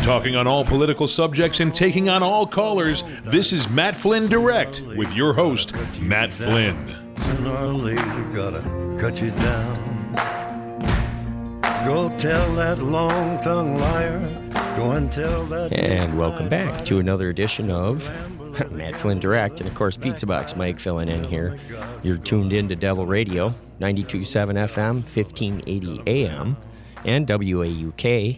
Talking on all political subjects and taking on all callers, this is Matt Flynn Direct with your host, Matt Flynn. Sooner or later, gotta cut you down. Go tell that long-tongued liar. Go and tell that. And welcome back to another edition of Matt Flynn Direct. And of course, Pizza Box Mike filling in here. You're tuned in to Devil Radio, 92.7 FM, 1580 AM, and WAUK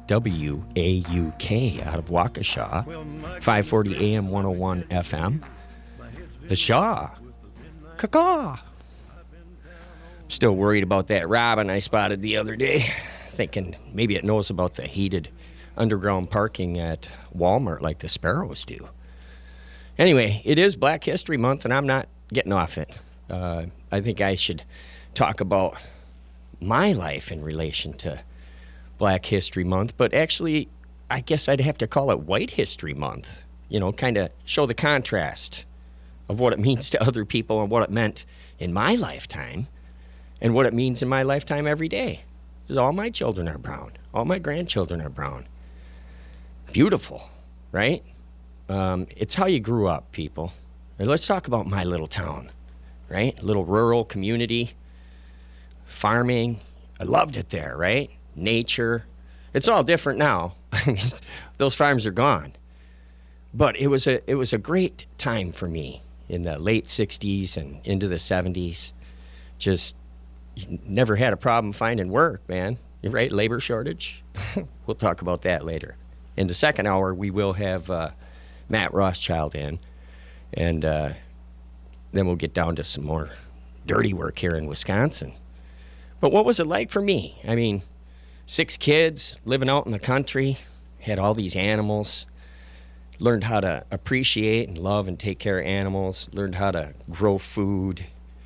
out of Waukesha, 540 AM, 101 FM. The Shaw. Caw. Still worried about that robin I spotted the other day, thinking maybe it knows about the heated underground parking at Walmart like the sparrows do. Anyway, it is Black History Month, and I'm not getting off it. I think I should talk about my life in relation to Black History Month, but actually, I guess I'd have to call it White History Month. You know, kind of show the contrast of what it means to other people and what it meant in my lifetime and what it means in my lifetime every day. Because all my children are brown. All my grandchildren are brown. Beautiful, right? It's how you grew up, people. And let's talk about my little town, right? Little rural community, farming. I loved it there, right? Nature. It's all different now. I mean, those farms are gone. But it was a great time for me in the late 60s and into the 70s. Just never had a problem finding work, man. You're right, labor shortage. We'll talk about that later. In the second hour, we will have Matt Rothschild in, and then we'll get down to some more dirty work here in Wisconsin. But what was it like for me? I mean, 6 kids, living out in the country, had all these animals, learned how to appreciate and love and take care of animals, learned how to grow food,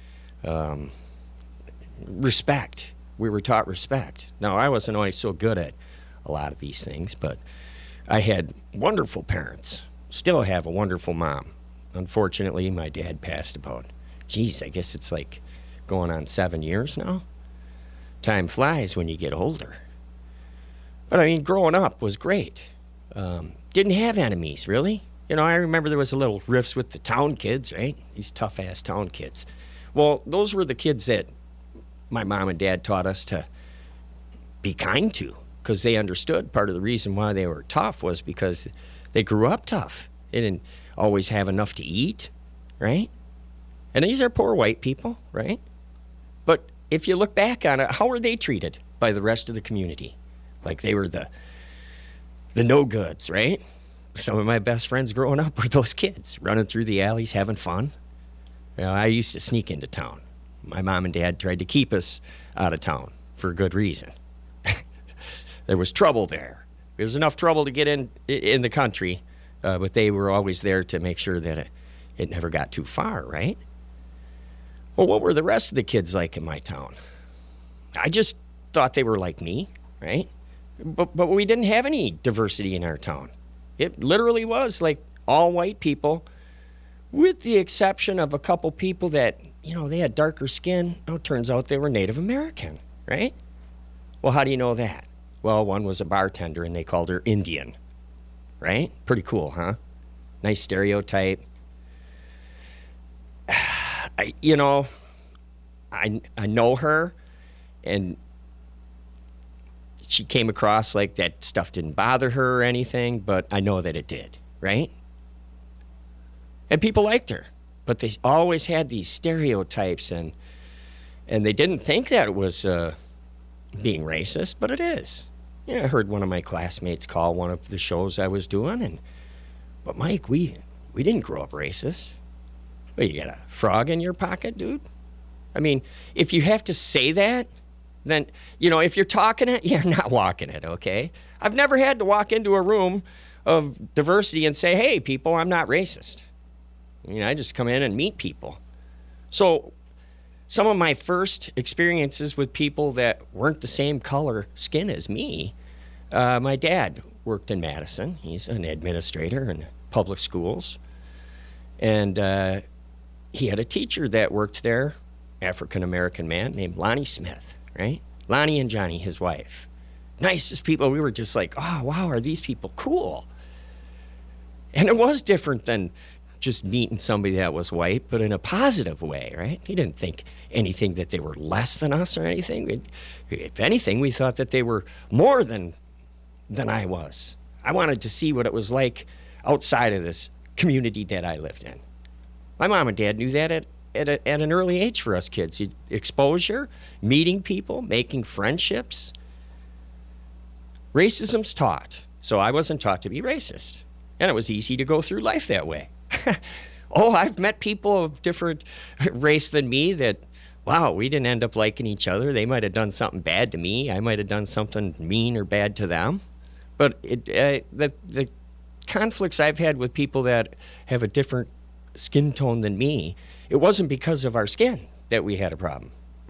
respect. We were taught respect. Now, I wasn't always so good at a lot of these things, but I had wonderful parents. Still have a wonderful mom. Unfortunately, my dad passed about, I guess it's like going on 7 years now. Time flies when you get older. But I mean, growing up was great. Didn't have enemies, really. You know, I remember there was a little rifts with the town kids, right? These tough-ass town kids. Well, those were the kids that my mom and dad taught us to be kind to, because they understood part of the reason why they were tough was because they grew up tough. They didn't always have enough to eat, right? And these are poor white people, right? But if you look back on it, how were they treated by the rest of the community? Like they were the no-goods, right? Some of my best friends growing up were those kids, running through the alleys, having fun. You know, I used to sneak into town. My mom and dad tried to keep us out of town for a good reason. There was trouble there. There was enough trouble to get in the country, but they were always there to make sure that it never got too far, right? Well, what were the rest of the kids like in my town? I just thought they were like me, right? But we didn't have any diversity in our town. It literally was like all white people, with the exception of a couple people that, you know, they had darker skin. Oh, it turns out they were Native American, right? Well, how do you know that? Well, one was a bartender, and they called her Indian, right? Pretty cool, huh? Nice stereotype. I know her, and she came across like that stuff didn't bother her or anything, but I know that it did, right? And people liked her, but they always had these stereotypes, and they didn't think that it was being racist, but it is. Yeah, I heard one of my classmates call one of the shows I was doing, but Mike, we didn't grow up racist. What, you got a frog in your pocket, dude? I mean, if you have to say that, then, you know, if you're talking it, you're not walking it, okay? I've never had to walk into a room of diversity and say, hey, people, I'm not racist. You know, I just come in and meet people. So some of my first experiences with people that weren't the same color skin as me, my dad worked in Madison. He's an administrator in public schools. And he had a teacher that worked there, African-American man named Lonnie Smith, right? Lonnie and Johnny, his wife. nicest people. We were just like, oh, wow, are these people cool? And it was different than just meeting somebody that was white, but in a positive way, right? He didn't think anything that they were less than us or anything. If anything, we thought that they were more than I was. I wanted to see what it was like outside of this community that I lived in. My mom and dad knew that at an early age for us kids. Exposure, meeting people, making friendships. Racism's taught, so I wasn't taught to be racist. And it was easy to go through life that way. Oh, I've met people of different race than me that, wow, we didn't end up liking each other. They might have done something bad to me. I might have done something mean or bad to them. But the conflicts I've had with people that have a different skin tone than me, it wasn't because of our skin that we had a problem.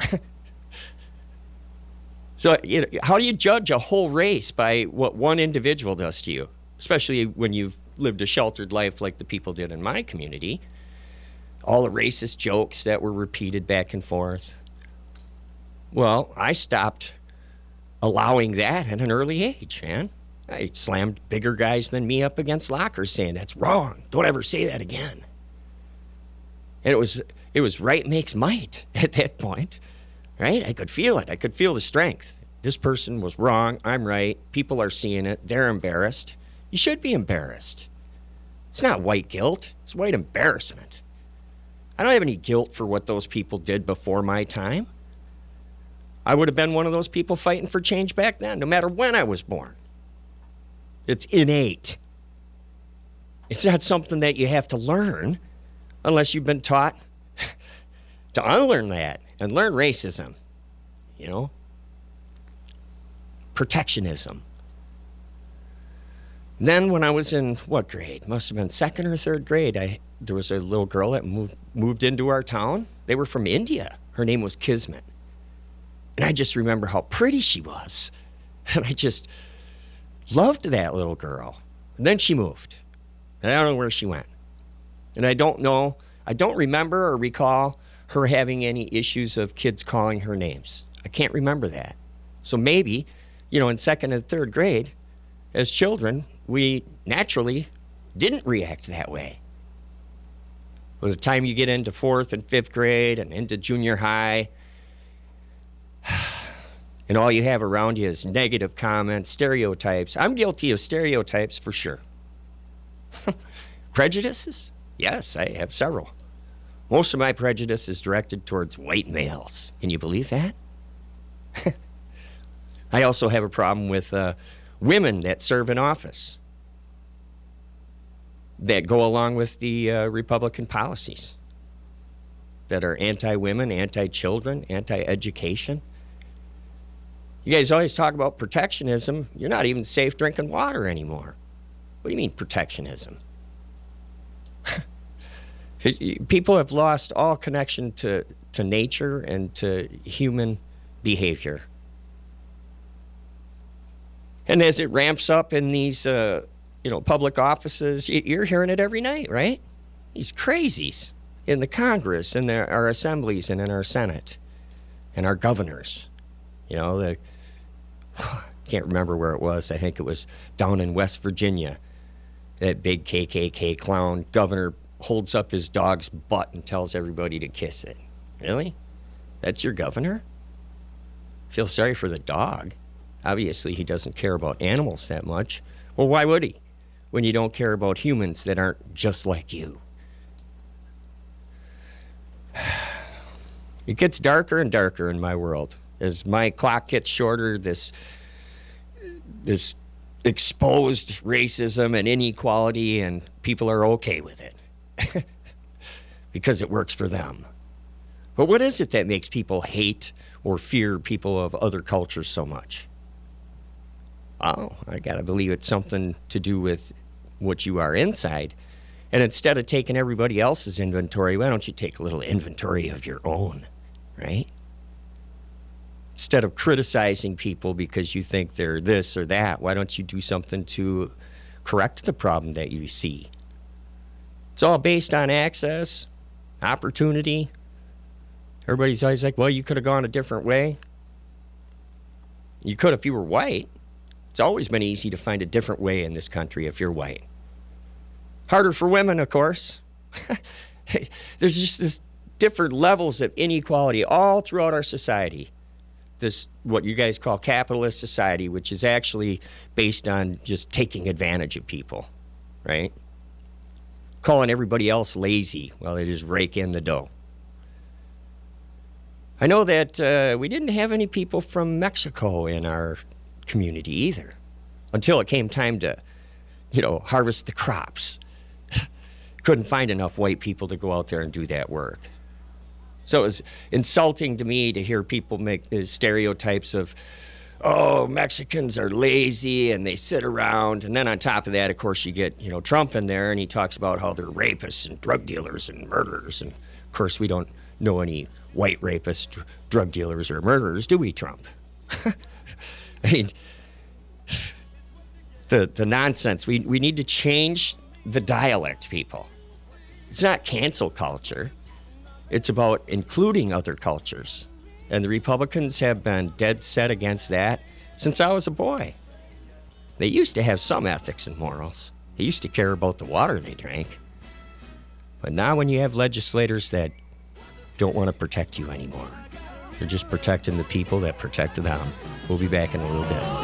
So, how do you judge a whole race by what one individual does to you, especially when you've lived a sheltered life like the people did in my community? All the racist jokes that were repeated back and forth. Well, I stopped allowing that at an early age, man. I slammed bigger guys than me up against lockers saying, that's wrong. Don't ever say that again. And it was right makes might at that point, right? I could feel it. I could feel the strength. This person was wrong. I'm right. People are seeing it. They're embarrassed. You should be embarrassed. It's not white guilt. It's white embarrassment. I don't have any guilt for what those people did before my time. I would have been one of those people fighting for change back then, no matter when I was born. It's innate. It's not something that you have to learn unless you've been taught to unlearn that and learn racism, protectionism. Then when I was in, what grade? Must have been second or third grade, there was a little girl that moved into our town. They were from India. Her name was Kismet. And I just remember how pretty she was. And I just loved that little girl. And then she moved. And I don't know where she went. And I don't remember or recall her having any issues of kids calling her names. I can't remember that. So maybe, in second and third grade, as children, we naturally didn't react that way. By the time you get into fourth and fifth grade and into junior high, and all you have around you is negative comments, stereotypes. I'm guilty of stereotypes for sure. Prejudices? Yes, I have several. Most of my prejudice is directed towards white males. Can you believe that? I also have a problem with women that serve in office that go along with the Republican policies that are anti-women, anti-children, anti-education. You guys always talk about protectionism. You're not even safe drinking water anymore. What do you mean protectionism? People have lost all connection to nature and to human behavior. And as it ramps up in these, public offices, you're hearing it every night, right? These crazies in the Congress, in our assemblies, and in our Senate, and our governors. Can't remember where it was. I think it was down in West Virginia. That big KKK clown governor holds up his dog's butt and tells everybody to kiss it. Really? That's your governor? Feel sorry for the dog. Obviously, he doesn't care about animals that much. Well, why would he? When you don't care about humans that aren't just like you. It gets darker and darker in my world. As my clock gets shorter, this exposed racism and inequality, and people are okay with it because it works for them. But what is it that makes people hate or fear people of other cultures so much? Oh, I got to believe it's something to do with what you are inside. And instead of taking everybody else's inventory, why don't you take a little inventory of your own, right? Instead of criticizing people because you think they're this or that, why don't you do something to correct the problem that you see? It's all based on access, opportunity. Everybody's always like, well, you could have gone a different way. You could if you were white. It's always been easy to find a different way in this country if you're white. Harder for women, of course. There's just this different levels of inequality all throughout our society. This, what you guys call capitalist society, which is actually based on just taking advantage of people, right? Calling everybody else lazy while they just rake in the dough. I know that we didn't have any people from Mexico in our community either until it came time to, harvest the crops. Couldn't find enough white people to go out there and do that work. So it was insulting to me to hear people make these stereotypes of, oh, Mexicans are lazy and they sit around. And then on top of that, of course, you get, Trump in there and he talks about how they're rapists and drug dealers and murderers. And of course, we don't know any white rapists, drug dealers, or murderers, do we, Trump? I mean, the nonsense. We need to change the dialect, people. It's not cancel culture. It's about including other cultures. And the Republicans have been dead set against that since I was a boy. They used to have some ethics and morals. They used to care about the water they drank. But now when you have legislators that don't want to protect you anymore, they're just protecting the people that protect them. We'll be back in a little bit.